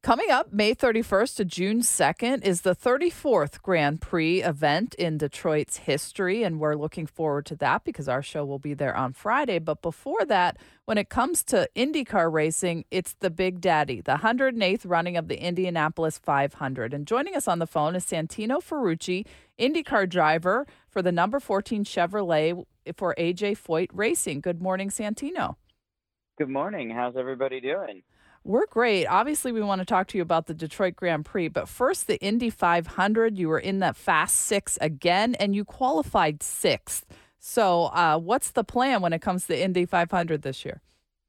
Coming up May 31st to June 2nd is the 34th Grand Prix event in Detroit's history, and we're looking forward to that because our show will be there on Friday. But before that, when it comes to IndyCar racing, it's the Big Daddy, the 108th running of the Indianapolis 500. And joining us on the phone is Santino Ferrucci, IndyCar driver for the number 14 Chevrolet for AJ Foyt Racing. Good morning, Santino. Good morning. How's everybody doing? We're great. Obviously, we want to talk to you about the Detroit Grand Prix, but first, the Indy 500. You were in that Fast Six again, and you qualified sixth. So, what's the plan when it comes to the Indy 500 this year?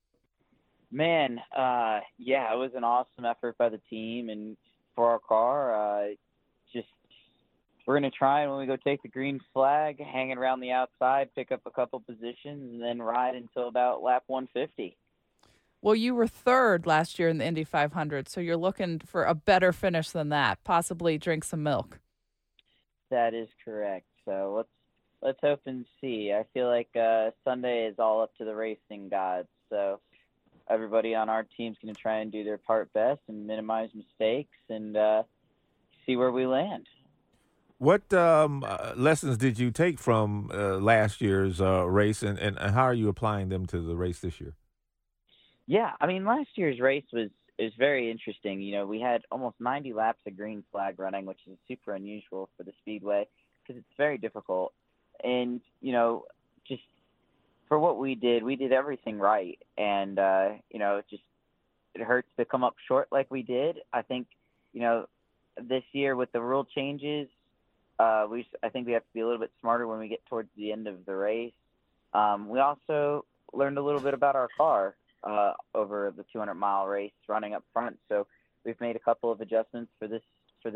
Man, yeah, it was an awesome effort by the team and for our car. Just we're going to try, and when we go take the green flag, hang it around the outside, pick up a couple positions, and then ride until about lap 150. Well, you were third last year in the Indy 500, so you're looking for a better finish than that, possibly drink some milk. That is correct. So let's hope and see. I feel like Sunday is all up to the racing gods. So everybody on our team's going to try and do their part best and minimize mistakes and see where we land. What lessons did you take from last year's race, and how are you applying them to the race this year? Yeah, I mean, last year's race was very interesting. You know, we had almost 90 laps of green flag running, which is super unusual for the Speedway because it's very difficult. And, you know, just for what we did everything right. And, you know, it hurts to come up short like we did. I think, you know, this year with the rule changes, I think we have to be a little bit smarter when we get towards the end of the race. We also learned a little bit about our car over the 200-mile race running up front. So we've made a couple of adjustments for this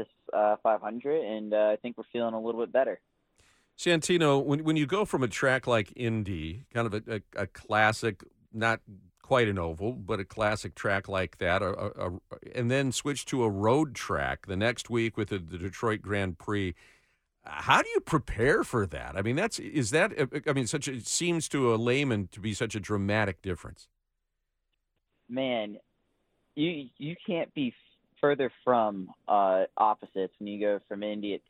500, and I think we're feeling a little bit better. Santino, when you go from a track like Indy, kind of a classic, not quite an oval, but a classic track like that, and then switch to a road track the next week with the Detroit Grand Prix, how do you prepare for that? I mean, it seems to a layman to be such a dramatic difference. Man, you can't be further from opposites when you go from Indy at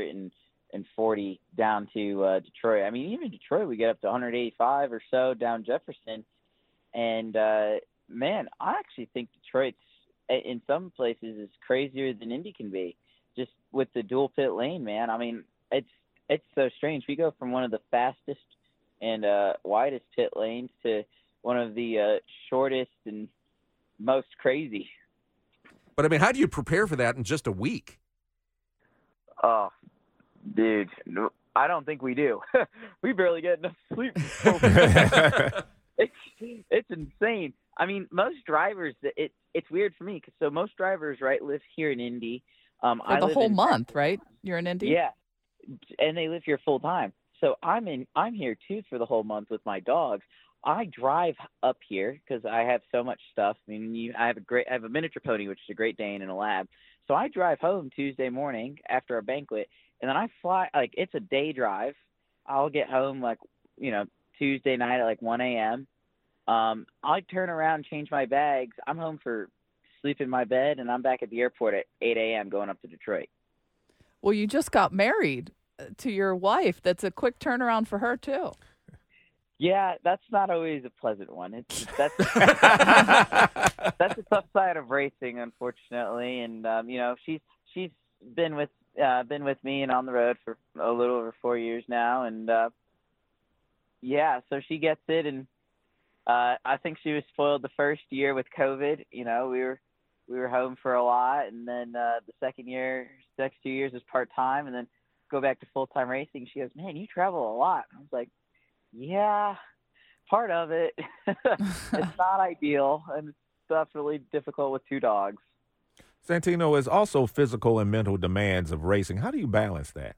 240 down to Detroit. I mean, even Detroit, we get up to 185 or so down Jefferson. And, man, I actually think Detroit's, in some places, is crazier than Indy can be, just with the dual pit lane, man. I mean, it's so strange. We go from one of the fastest and widest pit lanes to one of the shortest and most crazy. But, I mean, how do you prepare for that in just a week? Oh, dude, I don't think we do. We barely get enough sleep. It's insane. I mean, most drivers, it's weird for me because most drivers, right, live here in Indy. For the whole month, right? You're in Indy? Yeah, and they live here full time. So I'm here too for the whole month with my dogs. I drive up here because I have so much stuff. I mean, I have a miniature pony, which is a Great Dane and a lab. So I drive home Tuesday morning after a banquet, and then I fly. Like, it's a day drive. I'll get home Tuesday night at 1 a.m. I turn around, change my bags. I'm home for sleep in my bed, and I'm back at the airport at 8 a.m. going up to Detroit. Well, you just got married to your wife. That's a quick turnaround for her, too. Yeah, that's not always a pleasant one. That's a tough side of racing, unfortunately. And she's been with me and on the road for a little over 4 years now. And so she gets it. And I think she was spoiled the first year with COVID. You know, we were home for a lot, and then the next 2 years was part time, and then go back to full time racing. She goes, "Man, you travel a lot." I was like, yeah, part of it. It's not ideal, and it's definitely difficult with two dogs. Santino, is also physical and mental demands of racing. How do you balance that?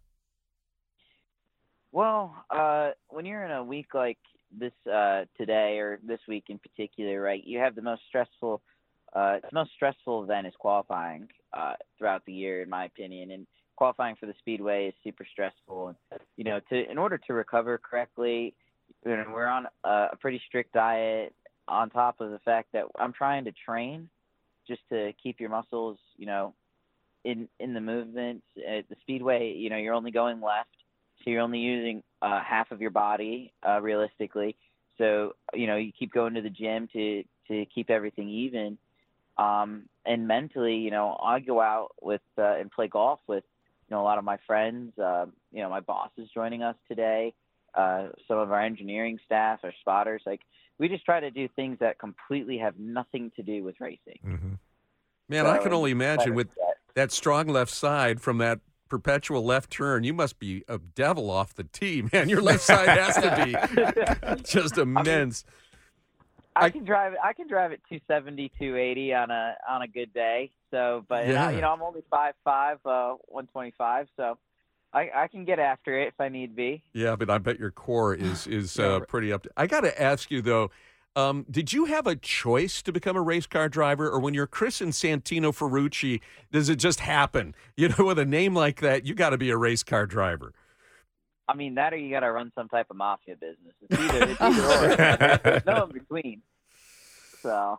Well, when you're in a week like this today, or this week in particular, right, you have the most stressful event is qualifying throughout the year, in my opinion. And qualifying for the Speedway is super stressful. And, in order to recover correctly, we're on a pretty strict diet, on top of the fact that I'm trying to train just to keep your muscles, in the movement. At the speedway, you're only going left, so you're only using half of your body realistically. So you keep going to the gym to keep everything even. And mentally, I go out with and play golf with a lot of my friends. My boss is joining us today. Some of our engineering staff, our spotters, like we just try to do things that completely have nothing to do with racing. Mm-hmm. Man, I can only imagine with that strong left side from that perpetual left turn, you must be a devil off the tee, man. Your left side has to be just immense. I can drive it 270, 280 on a good day. So, but Yeah. I'm only 5'5", 125, so I can get after it if I need be. Yeah, but I bet your core is pretty up to. I got to ask you though, did you have a choice to become a race car driver, or when you're Chris and Santino Ferrucci, does it just happen? With a name like that, you got to be a race car driver. I mean, that or you got to run some type of mafia business. It's either or. There's no in between. So,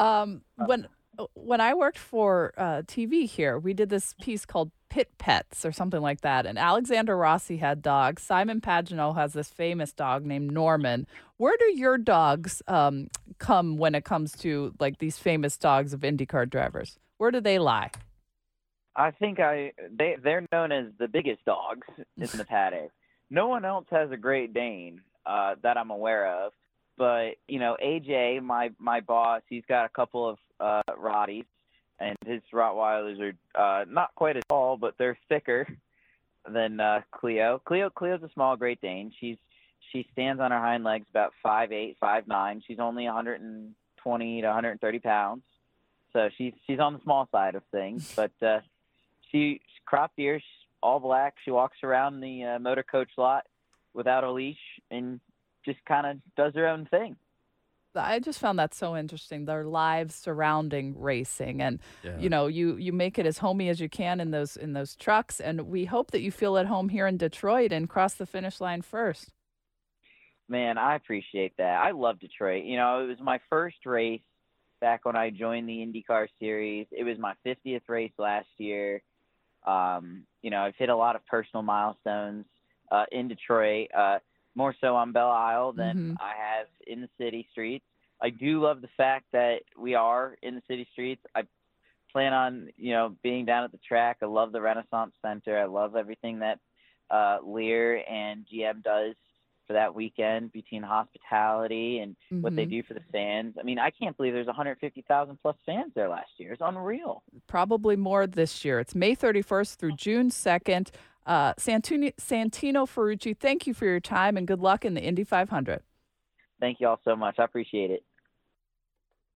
when I worked for TV here, we did this piece called Pit Pets or something like that. And Alexander Rossi had dogs. Simon Pagenaud has this famous dog named Norman. Where do your dogs come when it comes to like these famous dogs of IndyCar drivers? Where do they lie? I think they're known as the biggest dogs in the paddock. No one else has a Great Dane that I'm aware of. But, AJ, my boss, he's got a couple of Rotties, and his Rottweilers are not quite as tall, but they're thicker than Cleo. Cleo's a small Great Dane. She stands on her hind legs about 5'8", 5'9". She's only 120 to 130 pounds. So she's on the small side of things. But she's cropped ears, all black. She walks around the motor coach lot without a leash and just kind of does her own thing. I just found that so interesting. Their lives surrounding racing, and you make it as homey as you can in those trucks. And we hope that you feel at home here in Detroit and cross the finish line first. Man, I appreciate that. I love Detroit. It was my first race back when I joined the IndyCar series. It was my 50th race last year. I've hit a lot of personal milestones in Detroit. More so on Belle Isle than I have in the city streets. I do love the fact that we are in the city streets. I plan on, being down at the track. I love the Renaissance Center. I love everything that Lear and GM does for that weekend between hospitality and what they do for the fans. I mean, I can't believe there's 150,000 plus fans there last year. It's unreal. Probably more this year. It's May 31st through June 2nd. Santino Ferrucci, thank you for your time and good luck in the Indy 500. Thank you all so much. I appreciate it.